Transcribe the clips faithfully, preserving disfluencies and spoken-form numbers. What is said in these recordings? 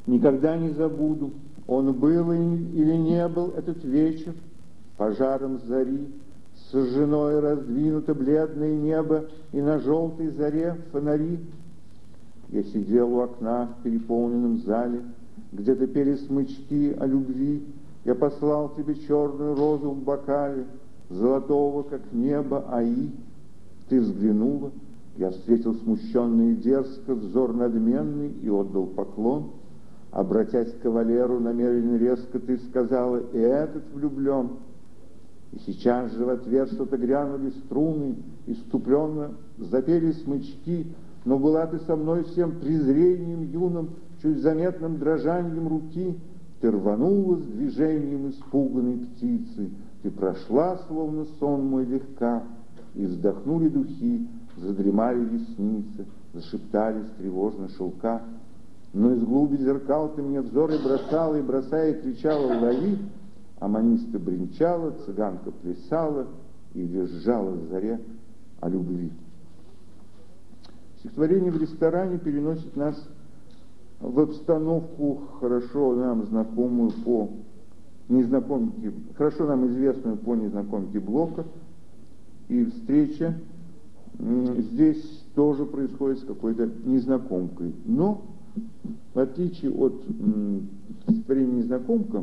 Никогда не забуду, он был или не был этот вечер, пожаром зари, сожжено и раздвинуто бледное небо, и на желтой заре фонари. Я сидел у окна в переполненном зале, где-то пели смычки о любви. Я послал тебе черную розу в бокале, золотого, как небо, аи. Ты взглянула, я встретил смущенный и дерзко взор надменный и отдал поклон. Обратясь к кавалеру, намеренно резко ты сказала: и этот влюблен. И сейчас же в ответ что-то грянули струны, иступленно запели смычки, но была ты со мной всем презрением юным, чуть заметным дрожанием руки. Ты рванула с движением испуганной птицы, ты прошла, словно сон мой, легка, и вздохнули духи, задремали ресницы, зашептались тревожно шелка. Но из глуби зеркал ты мне взоры бросала, и, бросая, кричала: лови! Аманиста бренчала, цыганка плясала и визжала в заре о любви. Стихотворение в ресторане переносит нас в обстановку, хорошо нам знакомую по незнакомке, хорошо нам известную по незнакомке Блока, и встреча здесь тоже происходит с какой-то незнакомкой. Но, в отличие от стихотворения «Незнакомка»,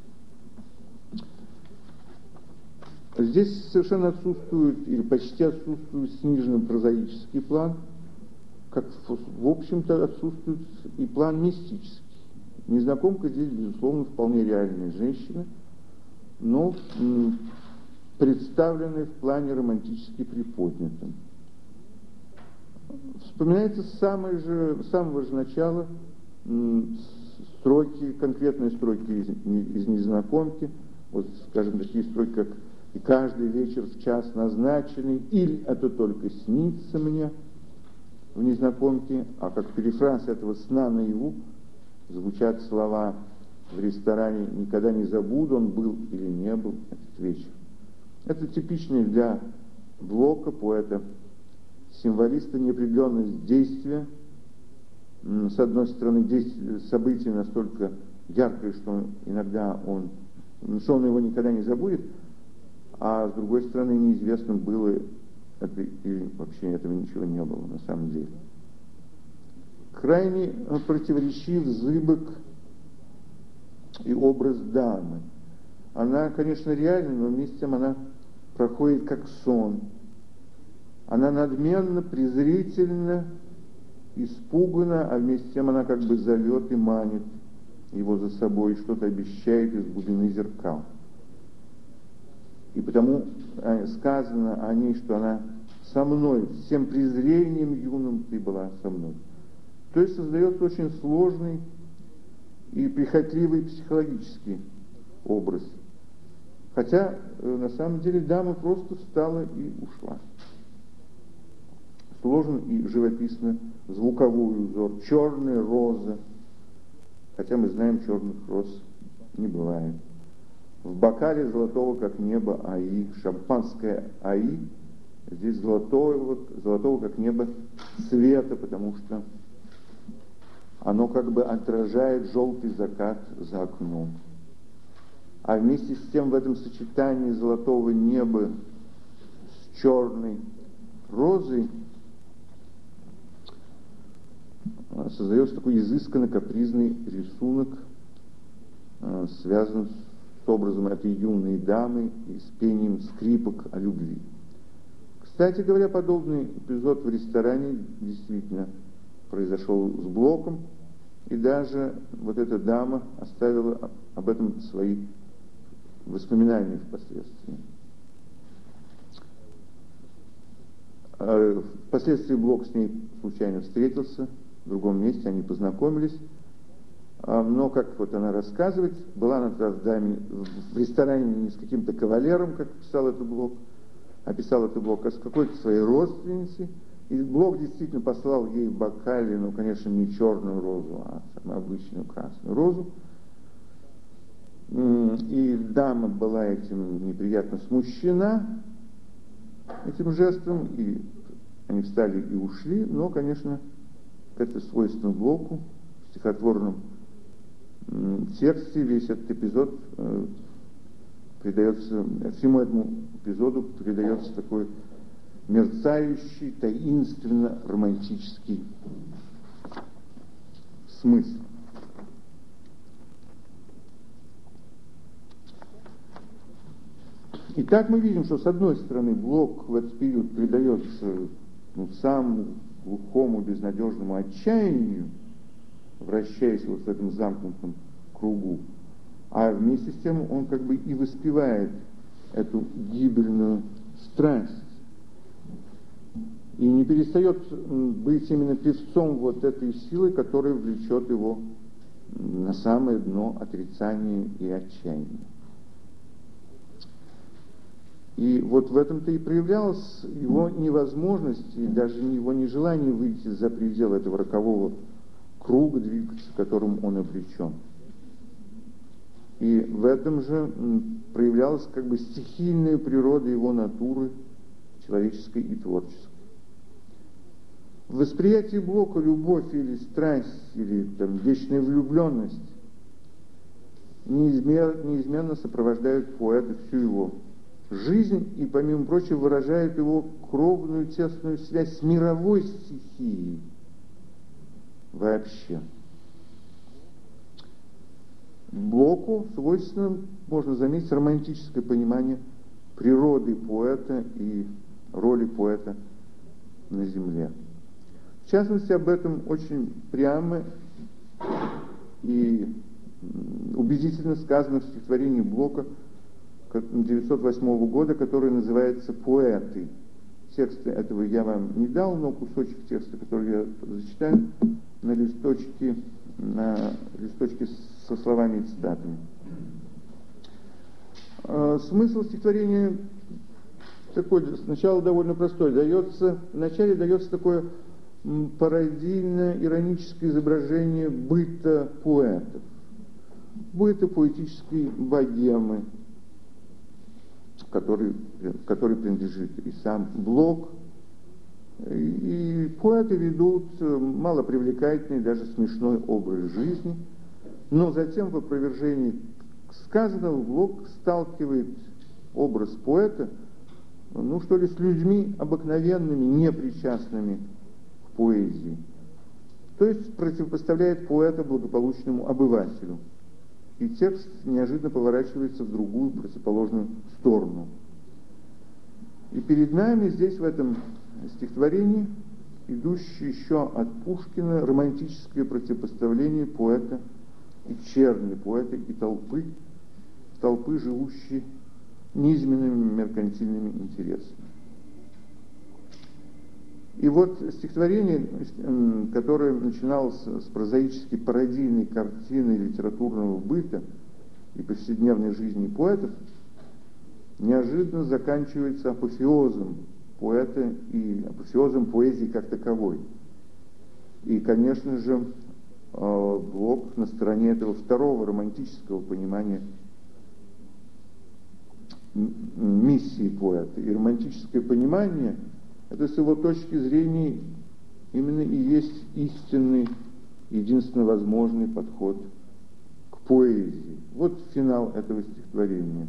здесь совершенно отсутствует, или почти отсутствует сниженный прозаический план, как, в общем-то, отсутствует и план мистический. Незнакомка здесь, безусловно, вполне реальная женщина, но м, представленная в плане романтически приподнятым. Вспоминается с самой же, с самого же начала м, строки, конкретные строки из, из «Незнакомки», вот, скажем, такие строки, как «И каждый вечер в час назначенный, или это только снится мне» в «Незнакомке», а как перефраз этого сна наяву звучат слова в ресторане: «Никогда не забуду, он был или не был этот вечер». Это типичный для Блока, поэта, символиста, неопределенность действия. С одной стороны, действие, событие настолько яркое, что иногда он, что он его никогда не забудет, а с другой стороны, неизвестно, было это или вообще этого ничего не было на самом деле. Крайне противоречив, зыбок и образ дамы. Она, конечно, реальна, но вместе с тем она проходит как сон. Она надменно, презрительно, испуганна, а вместе с тем она как бы зовет и манит его за собой, что-то обещает из глубины зеркал. И потому сказано о ней, что она со мной, всем презрением юным ты была со мной. То есть создается очень сложный и прихотливый психологический образ. Хотя, на самом деле, дама просто встала и ушла. Сложен и живописно звуковой узор. Черная роза. Хотя мы знаем, черных роз не бывает. В бокале золотого, как небо, аи. Шампанское аи. Здесь золотого, золотого, как небо, цвета, потому что оно как бы отражает желтый закат за окном. А вместе с тем в этом сочетании золотого неба с черной розой создается такой изысканно капризный рисунок, связан с образом этой юной дамы и с пением скрипок о любви. Кстати говоря, подобный эпизод в ресторане действительно произошел с Блоком, и даже вот эта дама оставила об этом свои воспоминания впоследствии. Впоследствии Блок с ней случайно встретился, в другом месте они познакомились, но, как вот она рассказывает, была она тогда в, даме, в ресторане не с каким-то кавалером, как писал это Блок, а писал это Блок, а с какой-то своей родственницей. И Блок действительно послал ей в бокале, ну, конечно, не черную розу, а самую обычную красную розу. И дама была этим неприятно смущена, этим жестом, и они встали и ушли, но, конечно, это свойственно Блоку в стихотворном тексте весь этот эпизод придается, всему этому эпизоду придается такой мерцающий, таинственно-романтический смысл. Итак, мы видим, что с одной стороны Блок в этот период предается ну, самому глухому, безнадежному отчаянию, вращаясь вот в этом замкнутом кругу, а вместе с тем он как бы и воспевает эту гибельную страсть. И не перестает быть именно певцом вот этой силы, которая влечет его на самое дно отрицания и отчаяния. И вот в этом-то и проявлялась его невозможность и даже его нежелание выйти за пределы этого рокового круга, двигаться, которым он обречен. И в этом же проявлялась как бы стихийная природа его натуры, человеческой и творческой. В восприятии Блока любовь или страсть, или там, вечная влюбленность неизменно, неизменно сопровождают поэта всю его жизнь и, помимо прочего, выражают его кровную тесную связь с мировой стихией вообще. Блоку свойственно, можно заметить, романтическое понимание природы поэта и роли поэта на земле. В частности, об этом очень прямо и убедительно сказано в стихотворении Блока девятьсот восьмого года, которое называется «Поэты». Тексты этого я вам не дал, но кусочек текста, который я зачитаю, на листочке, на листочке со словами и цитатами. Смысл стихотворения такой, сначала довольно простой. Дается, вначале дается такое пародийно-ироническое изображение быта поэтов, быта поэтической богемы, который, который принадлежит и сам Блок. И поэты ведут малопривлекательный, даже смешной образ жизни, но затем в опровержении сказанного Блок сталкивает образ поэта, ну что ли, с людьми обыкновенными, непричастными к поэзии. То есть противопоставляет поэта благополучному обывателю. И текст неожиданно поворачивается в другую противоположную сторону. И перед нами здесь, в этом стихотворении, идущее еще от Пушкина, романтическое противопоставление поэта и черни, поэта и толпы, толпы, живущей низменными меркантильными интересами. И вот стихотворение, которое начиналось с прозаически пародийной картины литературного быта и повседневной жизни поэтов, неожиданно заканчивается апофеозом поэта и апофеозом поэзии как таковой. И, конечно же, Блок на стороне этого второго романтического понимания миссии поэта. И романтическое понимание — это с его точки зрения именно и есть истинный, единственно возможный подход к поэзии. Вот финал этого стихотворения.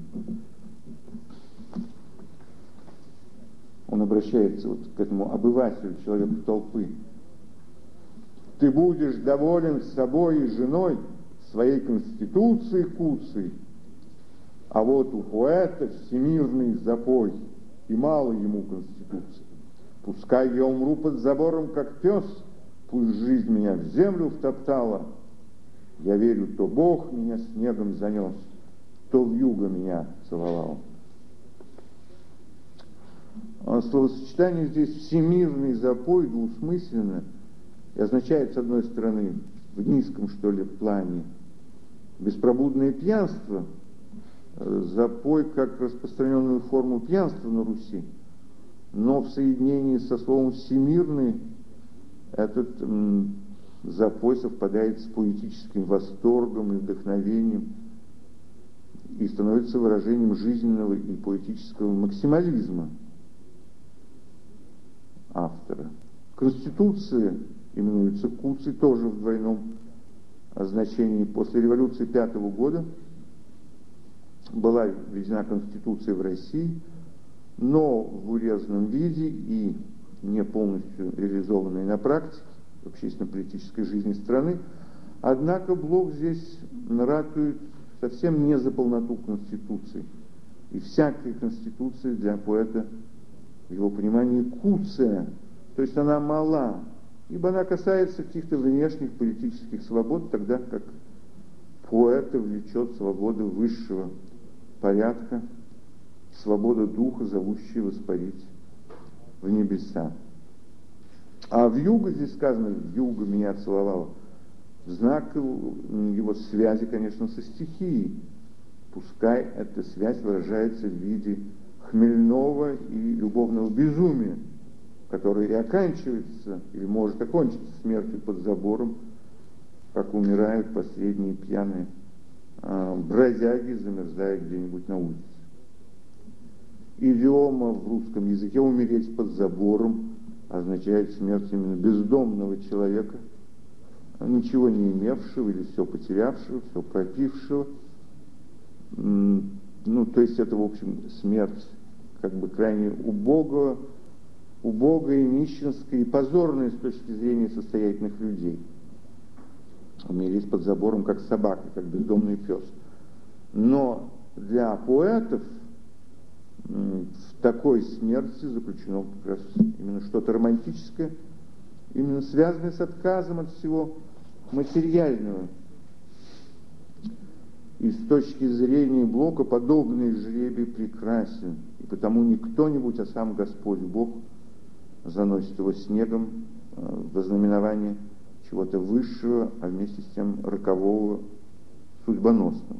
Он обращается вот к этому обывателю, человеку толпы. «Ты будешь доволен собой и женой, своей конституцией куцей, а вот у поэта всемирный запой, и мало ему конституции. Пускай я умру под забором, как пес, пусть жизнь меня в землю втоптала. Я верю, то Бог меня снегом занес, то вьюга меня целовал». Словосочетание здесь «всемирный запой» двусмысленно и означает, с одной стороны, в низком, что ли, плане беспробудное пьянство, запой как распространенную форму пьянства на Руси, но в соединении со словом «всемирный» этот м, запой совпадает с поэтическим восторгом и вдохновением и становится выражением жизненного и поэтического максимализма автора. Конституция именуется куцей тоже в двойном значении. После революции пятого года была введена Конституция в России, но в урезанном виде и не полностью реализованной на практике в общественно-политической жизни страны. Однако Блок здесь ратует совсем не за полноту Конституции. И всякая Конституция для поэта, в его понимании, куция, то есть она мала, ибо она касается каких-то внешних политических свобод, тогда как поэта влечет свобода высшего порядка, свобода духа, зовущая воспарить в небеса. А вьюга, здесь сказано, вьюга меня целовала, в знак его связи, конечно, со стихией. Пускай эта связь выражается в виде хмельного и любовного безумия, которое и оканчивается, или может окончиться смертью под забором, как умирают последние пьяные э, бродяги, замерзая где-нибудь на улице. Идиома в русском языке «умереть под забором» означает смерть именно бездомного человека, ничего не имевшего или все потерявшего, все пропившего. Ну, то есть это, в общем, смерть как бы крайне убогого, убогая, нищенская и позорная с точки зрения состоятельных людей. Умереть под забором, как собака, как бездомный пес. Но для поэтов в такой смерти заключено как раз именно что-то романтическое, именно связанное с отказом от всего материального. И с точки зрения Блока подобный жребий прекрасен, и потому не кто-нибудь, а сам Господь Бог заносит его снегом во знаменование чего-то высшего, а вместе с тем рокового, судьбоносного.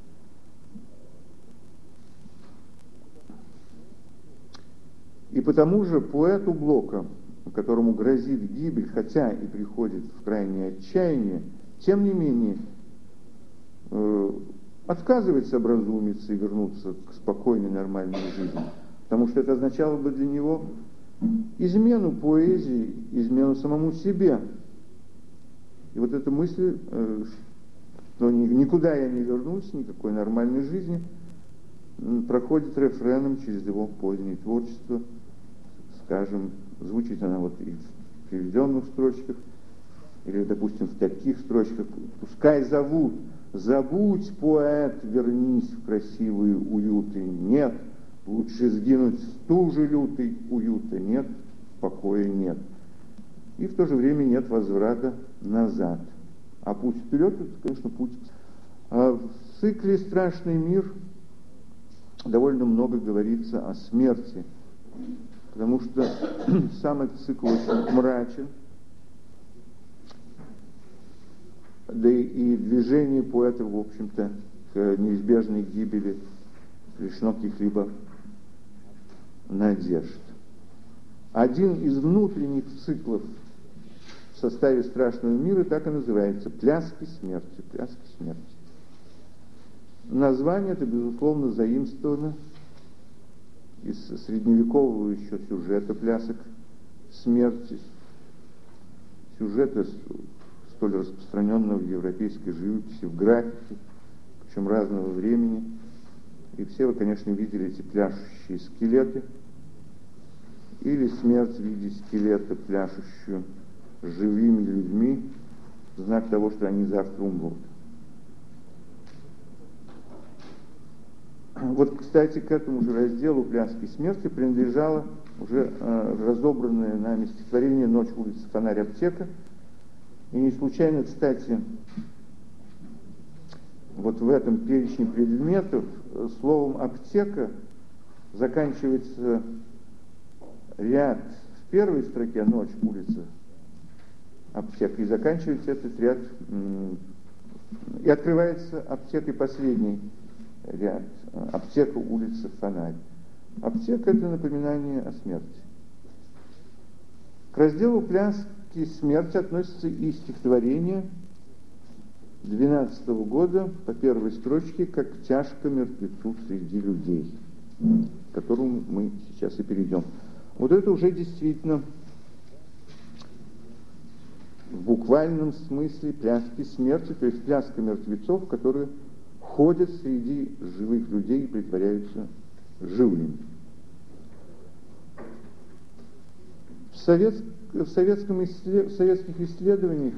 И потому же поэту Блока, которому грозит гибель, хотя и приходит в крайнее отчаяние, тем не менее э, отказывается образумиться и вернуться к спокойной, нормальной жизни. Потому что это означало бы для него измену поэзии, измену самому себе. И вот эта мысль, э, что никуда я не вернусь, никакой нормальной жизни, проходит рефреном через его позднее творчество. Скажем, звучит она вот и в приведенных строчках, или, допустим, в таких строчках: «Пускай зовут, забудь, поэт, вернись в красивые уюты. Нет, лучше сгинуть в стуже лютой, уюта нет, покоя нет. И в то же время нет возврата назад. А путь вперед — это, конечно, путь». А в цикле «Страшный мир» довольно много говорится о смерти, потому что сам этот цикл очень мрачен, да и, и движение поэта, в общем-то, к неизбежной гибели лишено каких-либо надежд. Один из внутренних циклов в составе «Страшного мира» так и называется «Пляски смерти». «Пляски смерти». Название это, безусловно, заимствовано из средневекового еще сюжета плясок смерти, сюжета столь распространенного в европейской живописи, в графике, причем разного времени. И все вы, конечно, видели эти пляшущие скелеты, или смерть в виде скелета, пляшущую живыми людьми, в знак того, что они завтра умрут. Вот, кстати, к этому же разделу «Пляски смерти» принадлежало уже э, разобранное нами стихотворение «Ночь, улица, фонарь, аптека». И не случайно, кстати, вот в этом перечне предметов словом «аптека» заканчивается ряд в первой строке «Ночь, улица, аптека», и заканчивается этот ряд, и открывается аптекой последний ряд. Аптека, улица, фонарь. Аптека — это напоминание о смерти. К разделу «Пляски смерти» относится и стихотворение двенадцатого года по первой строчке «Как тяжко мертвецу среди людей», к которому мы сейчас и перейдем. Вот это уже действительно в буквальном смысле пляски смерти, то есть пляска мертвецов, которые ходят среди живых людей и притворяются живыми. В, совет, в, советском исслед, в советских исследованиях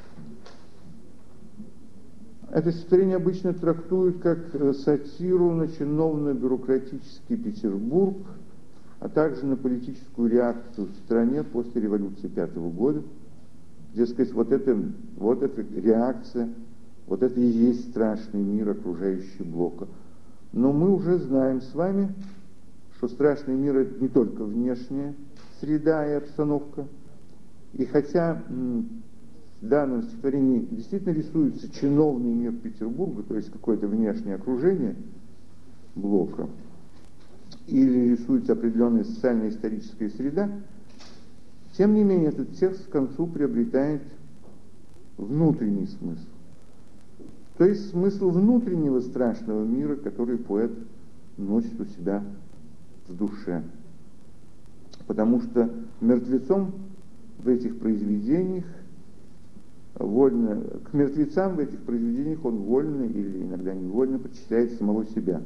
это стихотворение обычно трактуют как сатиру на чиновно-бюрократический Петербург, а также на политическую реакцию в стране после революции пятого года. Дескать, вот это, вот эта реакция, вот это и есть страшный мир, окружающий Блока. Но мы уже знаем с вами, что страшный мир — это не только внешняя среда и обстановка. И хотя в данном стихотворении действительно рисуется чиновный мир Петербурга, то есть какое-то внешнее окружение Блока, или рисуется определенная социально-историческая среда, тем не менее этот текст к концу приобретает внутренний смысл. То есть смысл внутреннего страшного мира, который поэт носит у себя в душе. Потому что мертвецом в этих произведениях вольно, к мертвецам в этих произведениях он вольно или иногда невольно причисляет самого себя.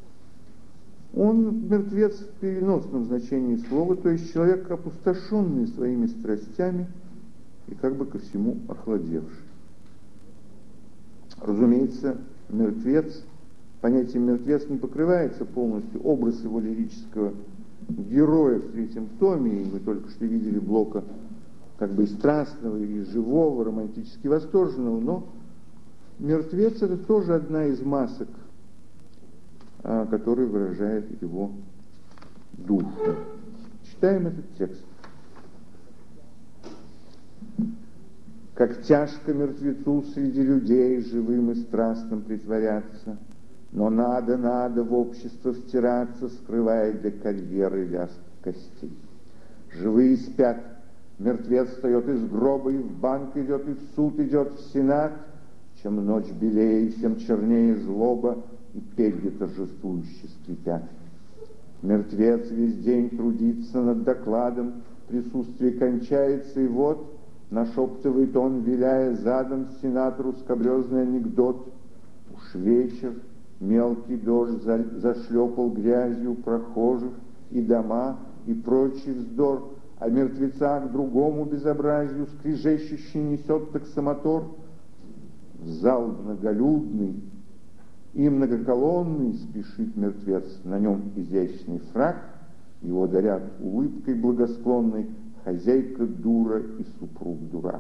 Он мертвец в переносном значении слова, то есть человек, опустошенный своими страстями и как бы ко всему охладевший. Разумеется, мертвец, понятие мертвец не покрывается полностью. Образ его лирического героя в третьем томе, и мы только что видели Блока как бы и страстного, и живого, романтически восторженного, но мертвец — это тоже одна из масок, который выражает его душу. Читаем этот текст. Как тяжко мертвецу среди людей живым и страстным притворяться, но надо, надо в общество втираться, скрывая для карьеры лязг костей. Живые спят, мертвец встает из гроба, и в банк идет, и в суд идет, в сенат. Чем ночь белее, тем чернее злоба, и перья торжествующе скрипят. Мертвец весь день трудится над докладом, присутствие кончается, и вот нашептывает он, виляя задом сенатору скабрезный анекдот. Уж вечер, мелкий дождь за, зашлепал грязью прохожих и дома, и прочий вздор, а мертвеца к другому безобразию скрежещущий несет таксомотор. В зал многолюдный и многоколонный спешит мертвец, на нем изящный фрак, его дарят улыбкой благосклонной хозяйка дура и супруг дурак.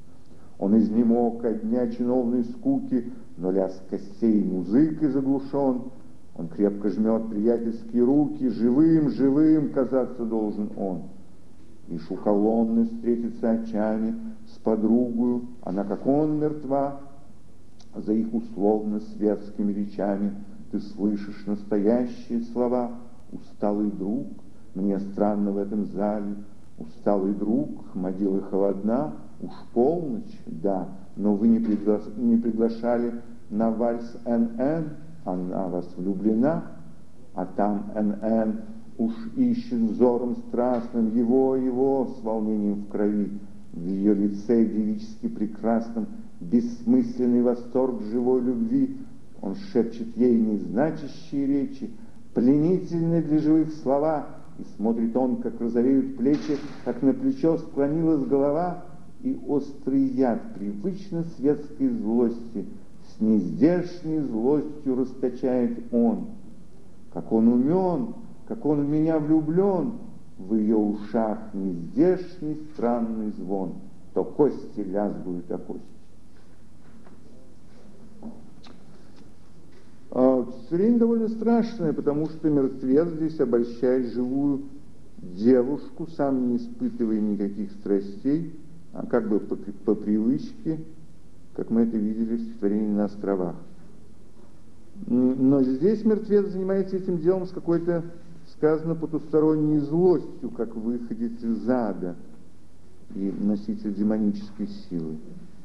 Он изнемог от дня чиновной скуки, но лязг костей музыкой заглушен. Он крепко жмет приятельские руки, живым, живым казаться должен он. Лишь у колонны встретится очами с подругою, она, как он, мертва. За их условно-светскими речами ты слышишь настоящие слова. Усталый друг, мне странно в этом зале. Усталый друг, могила холодна, уж полночь, да, но вы не, пригла... не приглашали на вальс эн-эн, она вас влюблена, а там эн-эн уж ищет взором страстным его, его с волнением в крови, в ее лице девически прекрасном, бессмысленный восторг живой любви. Он шепчет ей незначащие речи, пленительные для живых слова, и смотрит он, как розовеют плечи, как на плечо склонилась голова, и острый яд привычно светской злости с нездешней злостью расточает он. Как он умен, как он в меня влюблен, в ее ушах нездешний странный звон, то кости лязгают о кости. Стихотворение довольно страшное, потому что мертвец здесь обольщает живую девушку, сам не испытывая никаких страстей, а как бы по, по привычке, как мы это видели в стихотворении «На островах». Но здесь мертвец занимается этим делом с какой-то, сказано, потусторонней злостью, как выходец из ада и носитель демонической силы.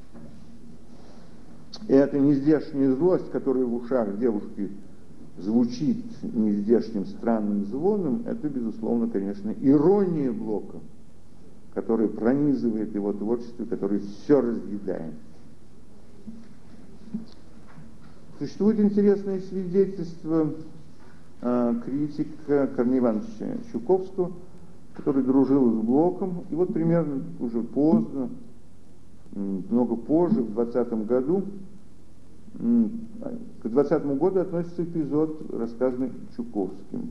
И эта нездешняя злость, которая в ушах девушки звучит нездешним странным звоном, это, безусловно, конечно, ирония Блока. который пронизывает его творчество, который все разъедает. Существует интересное свидетельство э, критика Корнея Ивановича Чуковского, который дружил с Блоком, и вот примерно уже поздно, много позже, в двадцатом году, к двадцатому году относится эпизод, рассказанный Чуковским.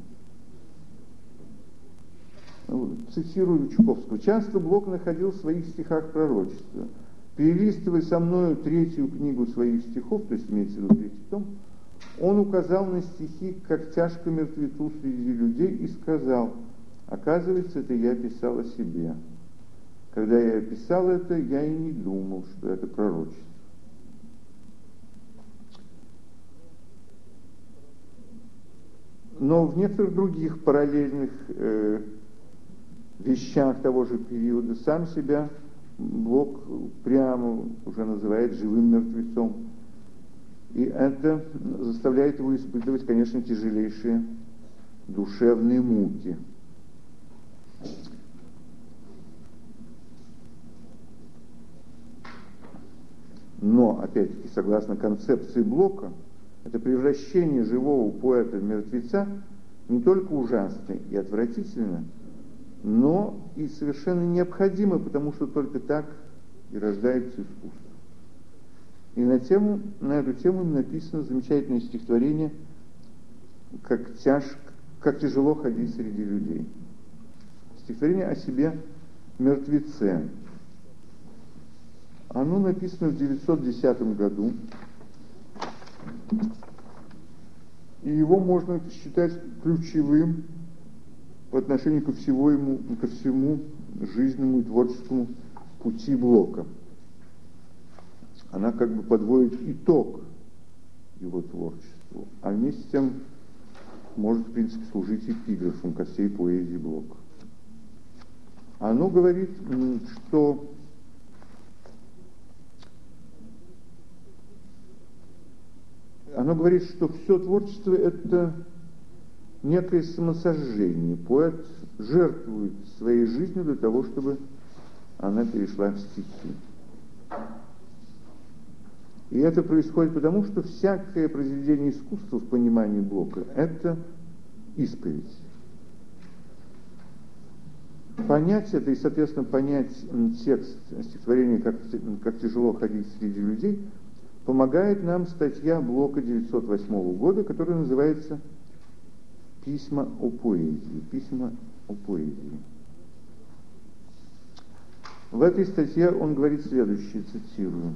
Цитирую Чуковского. «Часто Блок находил в своих стихах пророчество. Перелистывая со мною третью книгу своих стихов, то есть имеется в виду третий том, он указал на стихи, как тяжко мертвецу среди людей, и сказал: оказывается, это я писал о себе. Когда я писал это, я и не думал, что это пророчество». Но в некоторых других параллельных э, вещах того же периода сам себя Блок прямо уже называет живым мертвецом. И это заставляет его испытывать, конечно, тяжелейшие душевные муки. Но, опять-таки, согласно концепции Блока, это превращение живого поэта в мертвеца не только ужасно и отвратительно, но и совершенно необходимо, потому что только так и рождается искусство. И на, тему, на эту тему написано замечательное стихотворение «Как, тяж, как тяжело ходить среди людей». Стихотворение о себе мертвеце. Оно написано в девятьсот десятом году, и его можно считать ключевым по отношению ко, всего ему, ко всему жизненному и творческому пути Блока. Она как бы подводит итог его творчеству, а вместе с тем может, в принципе, служить эпиграфом ко всей поэзии Блока. Оно говорит, что оно говорит, что все творчество — это некое самосожжение. Поэт жертвует своей жизнью для того, чтобы она перешла в стихи. И это происходит потому, что всякое произведение искусства в понимании Блока — это исповедь. Понять это и, соответственно, понять текст стихотворения «Как, как тяжело ходить среди людей» помогает нам статья Блока девятьсот восьмого года, которая называется «Письма о поэзии». Письма о поэзии. В этой статье он говорит следующее, цитирую: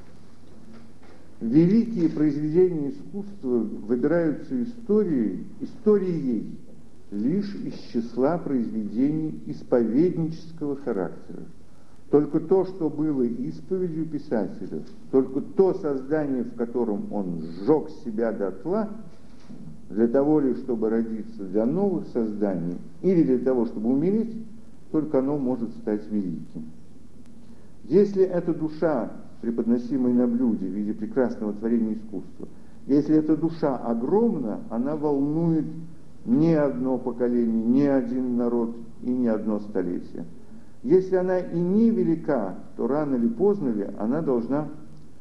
«Великие произведения искусства выбираются историей, историей лишь из числа произведений исповеднического характера. Только то, что было исповедью писателя, только то создание, в котором он сжег себя дотла, для того ли, чтобы родиться для новых созданий, или для того, чтобы умереть, только оно может стать великим. Если эта душа, преподносимая на блюде в виде прекрасного творения искусства, если эта душа огромна, она волнует не одно поколение, не один народ и не одно столетие. Если она и не велика, то рано или поздно ли она должна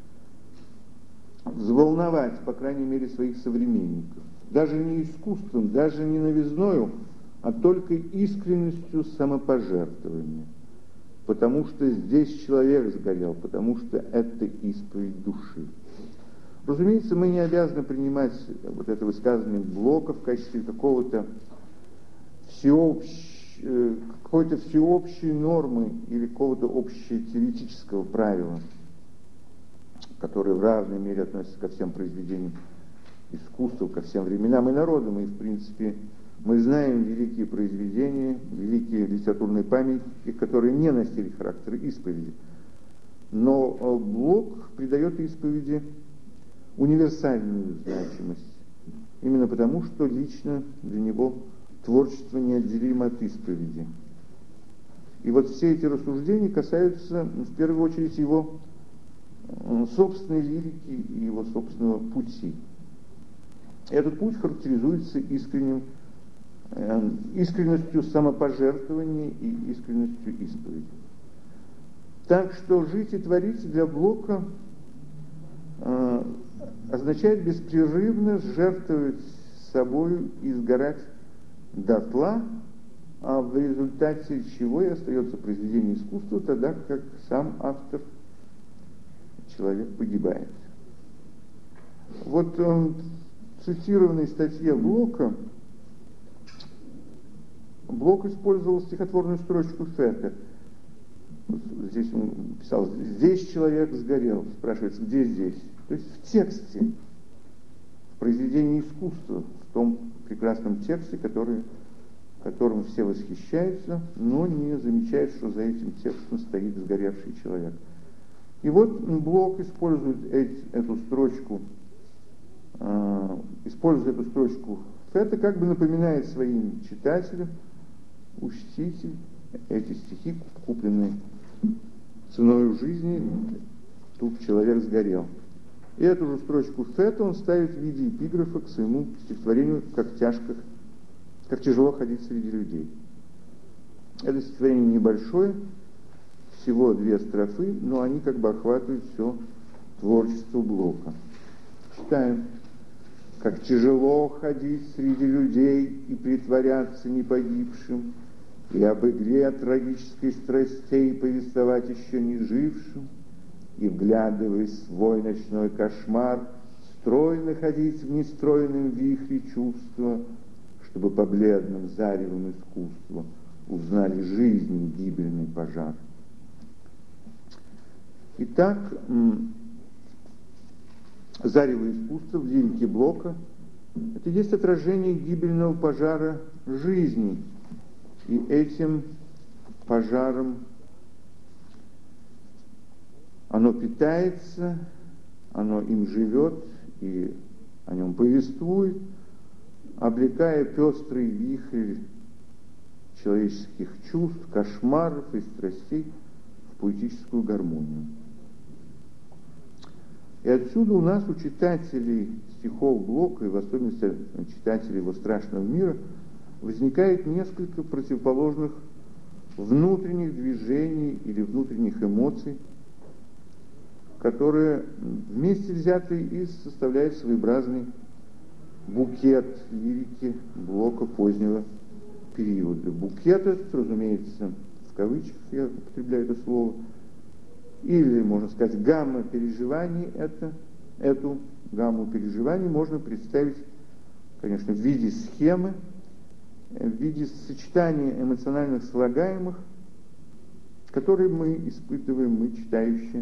взволновать, по крайней мере, своих современников. Даже не искусством, даже не новизною, а только искренностью самопожертвования. Потому что здесь человек сгорел, потому что это исповедь души». Разумеется, мы не обязаны принимать вот это высказывание Блока в качестве какого-то всеобщего, какой-то всеобщей нормы или какого-то общего теоретического правила, которое в равной мере относится ко всем произведениям искусства, ко всем временам и народам. И, в принципе, мы знаем великие произведения, великие литературные памятники, которые не носили характер исповеди. Но Блок придает исповеди универсальную значимость, именно потому, что лично для него творчество неотделимо от исповеди. И вот все эти рассуждения касаются, в первую очередь, его собственной лирики и его собственного пути. Этот путь характеризуется искренним искренностью самопожертвования и искренностью исповеди. Так что жить и творить для Блока э, означает беспрерывно жертвовать собою и сгорать дотла, а в результате чего и остается произведение искусства, тогда как сам автор, человек, погибает. Вот в цитированной статье Блока Блок использовал стихотворную строчку Фета. Здесь он писал: «Здесь человек сгорел». Спрашивается, где здесь? То есть в тексте, в произведении искусства, в том прекрасном тексте, который, которым все восхищаются, но не замечают, что за этим текстом стоит сгоревший человек. И вот Блок использует эти, эту строчку, э, использует эту строчку Фета, как бы напоминает своим читателям: учтите эти стихи, купленные ценой жизни, тут человек сгорел. И эту же строчку Фета он ставит в виде эпиграфа к своему стихотворению «Как тяжко, как тяжело ходить среди людей». Это стихотворение небольшое, всего две строфы, но они как бы охватывают все творчество Блока. Читаем. «Как тяжело ходить среди людей и притворяться не погибшим, и об игре трагической страстей повествовать еще не жившим, и, вглядываясь в свой ночной кошмар, стройно ходить в нестройном вихре чувства, чтобы по бледным заревам искусства узнали жизнь гибельный пожар». Итак, зарево искусства в лирике Блока — это есть отражение гибельного пожара жизни, и этим пожаром оно питается, оно им живет и о нем повествует, облекая пестрый вихрь человеческих чувств, кошмаров и страстей в поэтическую гармонию. И отсюда у нас, у читателей стихов Блока, и в особенности читателей его «Страшного мира», возникает несколько противоположных внутренних движений или внутренних эмоций, которые вместе взятые и составляют своеобразный букет лирики Блока позднего периода. Букет этот, разумеется, в кавычках я употребляю это слово, или, можно сказать, гамма переживаний, это, эту гамму переживаний можно представить, конечно, в виде схемы, в виде сочетания эмоциональных слагаемых, которые мы испытываем, мы читающие.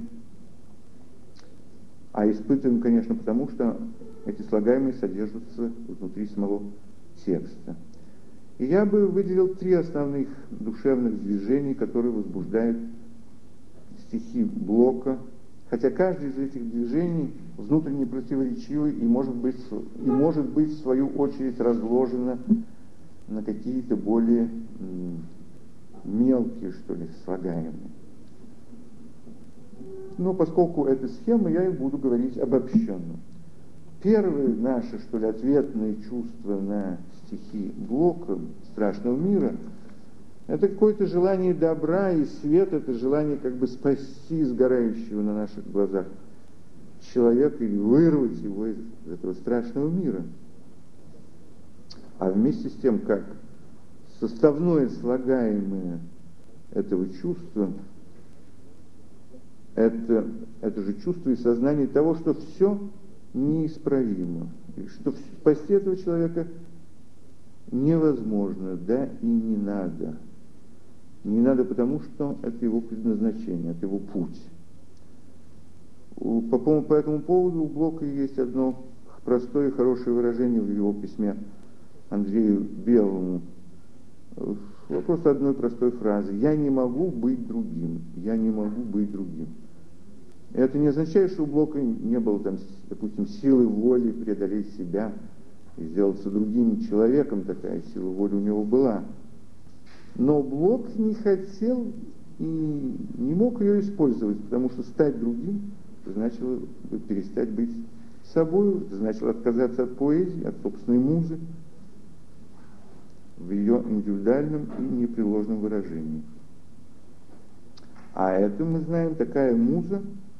А испытываем, конечно, потому что эти слагаемые содержатся внутри самого текста. И я бы выделил три основных душевных движений, которые возбуждают стихи Блока, хотя каждый из этих движений внутренне противоречивый и может быть, и может быть в свою очередь разложено на какие-то более мелкие, что ли, слагаемые. Но поскольку это схема, я и буду говорить обобщенно. Первое наше, что ли, ответное чувство на стихи Блока «Страшного мира» — это какое-то желание добра и света, это желание как бы спасти сгорающего на наших глазах человека или вырвать его из этого страшного мира. А вместе с тем, как составное слагаемое этого чувства, это, это же чувство и сознание того, что все неисправимо, и что спасти этого человека невозможно, да и не надо. Не надо, потому что это его предназначение, это его путь. По, по этому поводу у Блока есть одно простое и хорошее выражение в его письме Андрею Белому. Вопрос одной простой фразы: «Я не могу быть другим, я не могу быть другим». Это не означает, что у Блока не было, там, допустим, силы воли преодолеть себя и сделаться другим человеком, такая сила воли у него была. Но Блок не хотел и не мог ее использовать, потому что стать другим значило перестать быть собой, значило отказаться от поэзии, от собственной музы. в ее индивидуальном и непреложном выражении. А это, мы знаем, такая муза,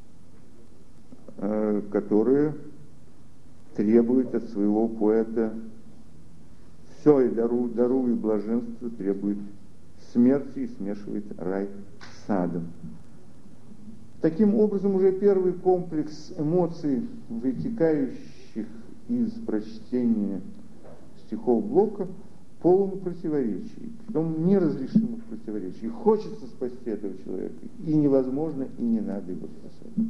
э, которая требует от своего поэта все, и дару, дарует блаженство, требует смерти и смешивает рай с адом. Таким образом, уже первый комплекс эмоций, вытекающих из прочтения стихов Блока, полон противоречий, притом неразрешимых противоречий. Хочется спасти этого человека, и невозможно, и не надо его спасать.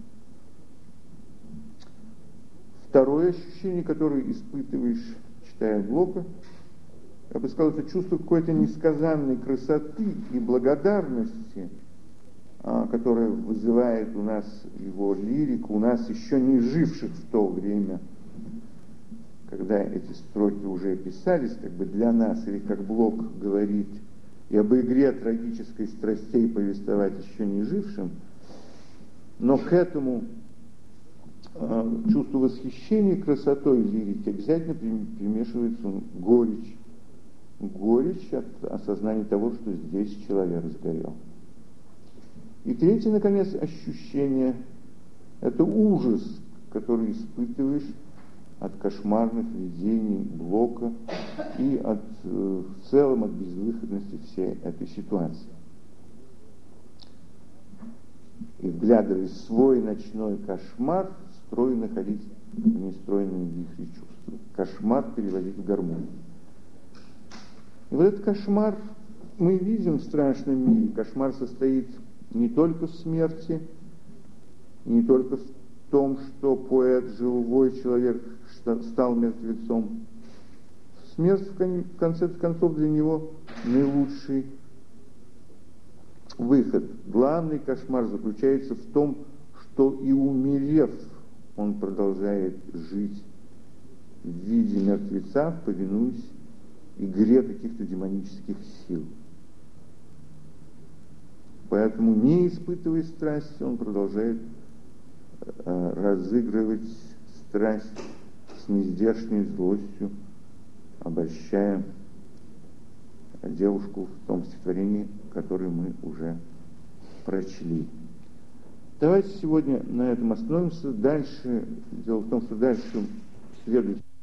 Второе ощущение, которое испытываешь, читая Блока, я бы сказал, это чувство какой-то несказанной красоты и благодарности, которое вызывает у нас его лирика, у нас еще не живших в то время, когда эти строки уже писались, как бы для нас, или как Блок говорит, и об игре трагической страстей повествовать еще не жившим, но к этому э, чувству восхищения красотой лирики обязательно примешивается горечь. Горечь от осознания того, что здесь человек сгорел. И третье, наконец, ощущение – это ужас, который испытываешь от кошмарных видений Блока и от, э, в целом от безвыходности всей этой ситуации. И, вглядываясь в свой ночной кошмар, строй находить в нестройном вихре чувств. Кошмар переводить в гармонию. И вот этот кошмар мы видим в страшном мире. Кошмар состоит не только в смерти, и не только в том, что поэт, живой человек, стал мертвецом. Смерть, в конце концов, для него наилучший выход. Главный кошмар заключается в том, что и умерев, он продолжает жить в виде мертвеца, повинуясь игре каких-то демонических сил. Поэтому, не испытывая страсти, он продолжает э, разыгрывать страсть с нездешней злостью, обольщая девушку в том стихотворении, которое мы уже прочли. Давайте сегодня на этом остановимся. Дальше, дело в том, что дальше следует